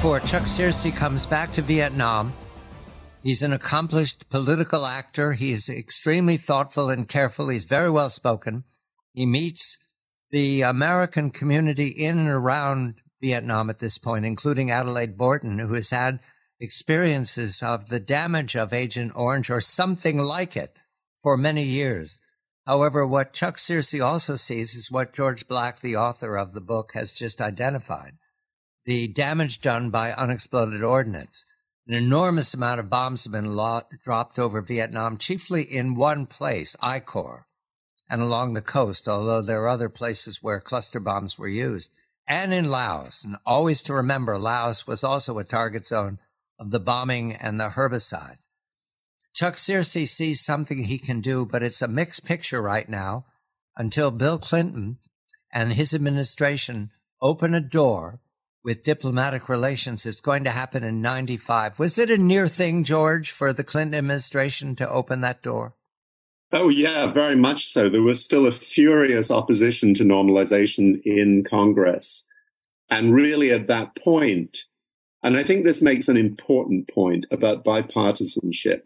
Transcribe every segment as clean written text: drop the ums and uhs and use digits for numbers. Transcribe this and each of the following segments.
before, Chuck Searcy comes back to Vietnam. He's an accomplished political actor. He is extremely thoughtful and careful. He's very well spoken. He meets the American community in and around Vietnam at this point, including Adelaide Borton, who has had experiences of the damage of Agent Orange or something like it for many years. However, what Chuck Searcy also sees is what George Black, the author of the book, has just identified: the damage done by unexploded ordnance. An enormous amount of bombs have been dropped over Vietnam, chiefly in one place, I Corps, and along the coast, although there are other places where cluster bombs were used, and in Laos. And always to remember, Laos was also a target zone of the bombing and the herbicides. Chuck Searcy sees something he can do, but it's a mixed picture right now until Bill Clinton and his administration open a door with diplomatic relations. It's going to happen in 95. Was it a near thing, George, for the Clinton administration to open that door? Oh, yeah, very much so. There was still a furious opposition to normalization in Congress. And really at that point, and I think this makes an important point about bipartisanship,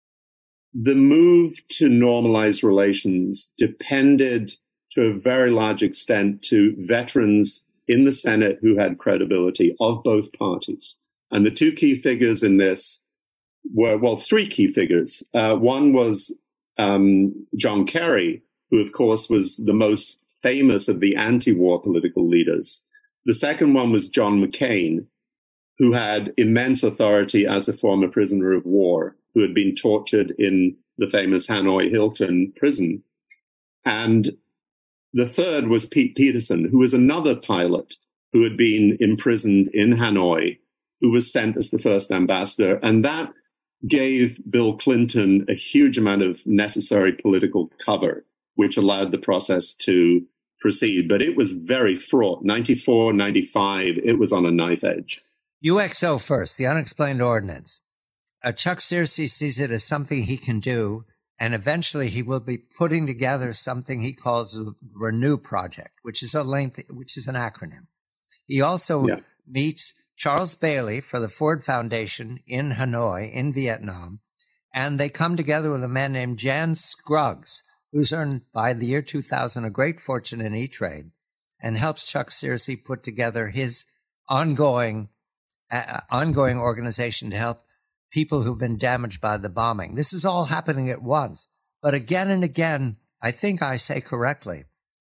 the move to normalize relations depended to a very large extent to veterans in the Senate who had credibility of both parties. And the two key figures in this were, well, three key figures. One was John Kerry, who, of course, was the most famous of the anti-war political leaders. The second one was John McCain, who had immense authority as a former prisoner of war, who had been tortured in the famous Hanoi Hilton prison. And the third was Pete Peterson, who was another pilot who had been imprisoned in Hanoi, who was sent as the first ambassador. And that gave Bill Clinton a huge amount of necessary political cover, which allowed the process to proceed. But it was very fraught. 94, 95, it was on a knife edge. UXO first, the unexplained ordnance. Chuck Searcy sees it as something he can do, and eventually he will be putting together something he calls the Renew Project, which is an acronym. He also meets Charles Bailey for the Ford Foundation in Hanoi, in Vietnam, and they come together with a man named Jan Scruggs, who's earned, by the year 2000, a great fortune in E-Trade, and helps Chuck Searcy put together his ongoing organization to help people who've been damaged by the bombing. This is all happening at once. But again and again, I think I say correctly,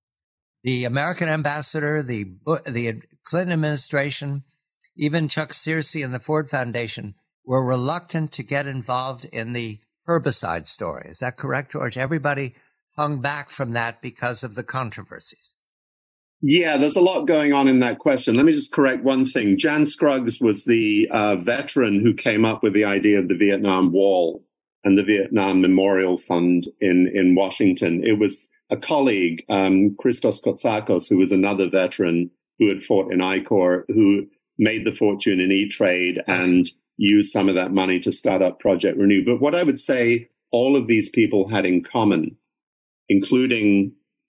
the American ambassador, the Clinton administration, even Chuck Searcy and the Ford Foundation were reluctant to get involved in the herbicide story. Is that correct, George? Everybody hung back from that because of the controversies. Yeah, there's a lot going on in that question. Let me just correct one thing. Jan Scruggs was the veteran who came up with the idea of the Vietnam Wall and the Vietnam Memorial Fund in Washington. It was a colleague, Christos Kotsakos, who was another veteran who had fought in I Corps, who made the fortune in E-Trade and used some of that money to start up Project Renew. But what I would say all of these people had in common, including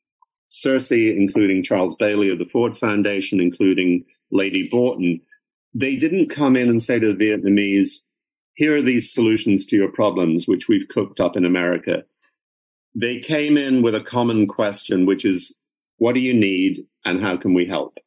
Searcy, including Charles Bailey of the Ford Foundation, including Lady Borton, they didn't come in and say to the Vietnamese, here are these solutions to your problems, which we've cooked up in America. They came in with a common question, which is, what do you need and how can we help?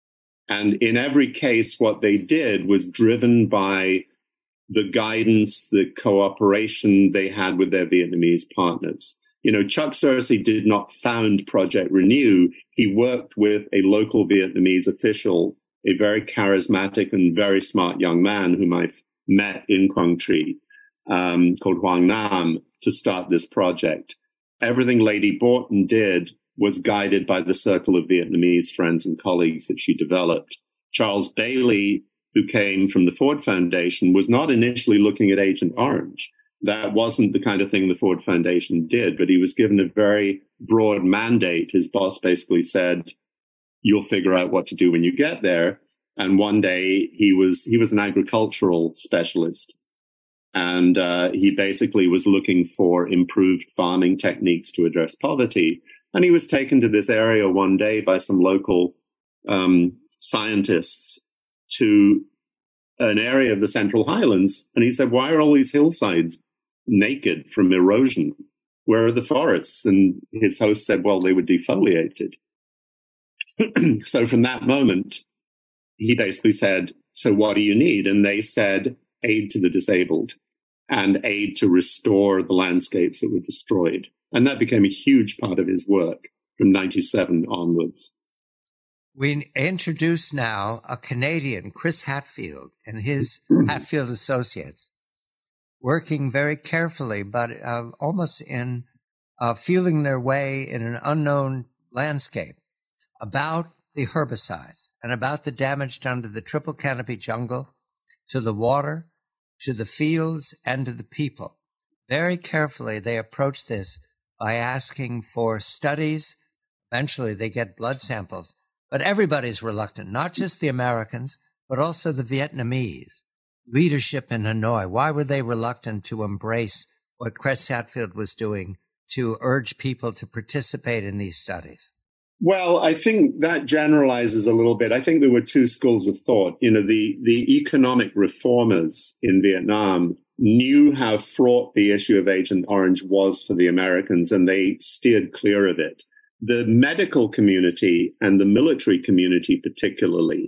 And in every case, what they did was driven by the guidance, the cooperation they had with their Vietnamese partners. You know, Chuck Searcy did not found Project Renew. He worked with a local Vietnamese official, a very charismatic and very smart young man whom I've met in Quang Tri, called Hoang Nam, to start this project. Everything Lady Borton did was guided by the circle of Vietnamese friends and colleagues that she developed. Charles Bailey, who came from the Ford Foundation, was not initially looking at Agent Orange. That wasn't the kind of thing the Ford Foundation did, but he was given a very broad mandate. His boss basically said, you'll figure out what to do when you get there. And one day he was an agricultural specialist. And he basically was looking for improved farming techniques to address poverty. And he was taken to this area one day by some local scientists to an area of the Central Highlands. And he said, why are all these hillsides naked from erosion? Where are the forests? And his host said, well, they were defoliated. So from that moment, he basically said, so what do you need? And they said, aid to the disabled and aid to restore the landscapes that were destroyed. And that became a huge part of his work from 97 onwards. We introduce now a Canadian, Chris Hadfield, and his Hadfield Associates, working very carefully, but almost in feeling their way in an unknown landscape about the herbicides and about the damage done to the triple canopy jungle, to the water, to the fields, and to the people. Very carefully, they approach this by asking for studies. Eventually, they get blood samples. But everybody's reluctant, not just the Americans, but also the Vietnamese. Leadership in Hanoi, why were they reluctant to embrace what Chris Hadfield was doing to urge people to participate in these studies? Well, I think that generalizes a little bit. I think there were two schools of thought. You know, the economic reformers in Vietnam knew how fraught the issue of Agent Orange was for the Americans, and they steered clear of it. The medical community and the military community particularly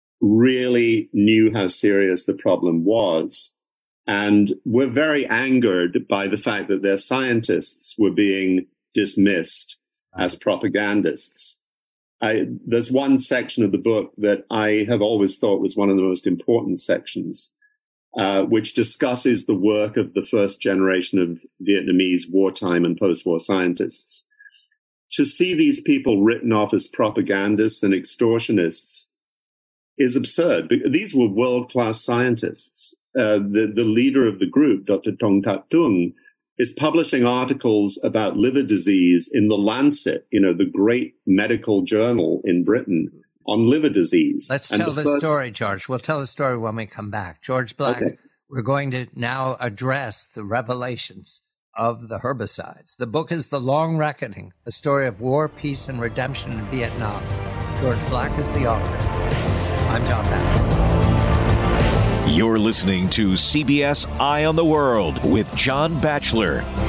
really knew how serious the problem was and were very angered by the fact that their scientists were being dismissed as propagandists. There's one section of the book that I have always thought was one of the most important sections, which discusses the work of the first generation of Vietnamese wartime and post-war scientists. To see these people written off as propagandists and extortionists is absurd. These were world-class scientists. The leader of the group, Dr. Tong Tat Tung, is publishing articles about liver disease in The Lancet, you know, the great medical journal in Britain, on liver disease. Let's tell the story, George. We'll tell the story when we come back. George Black, okay. We're going to now address the revelations of the herbicides. The book is The Long Reckoning, a story of war, peace, and redemption in Vietnam. George Black is the author. I'm John Batchelor. You're listening to CBS Eye on the World with John Batchelor.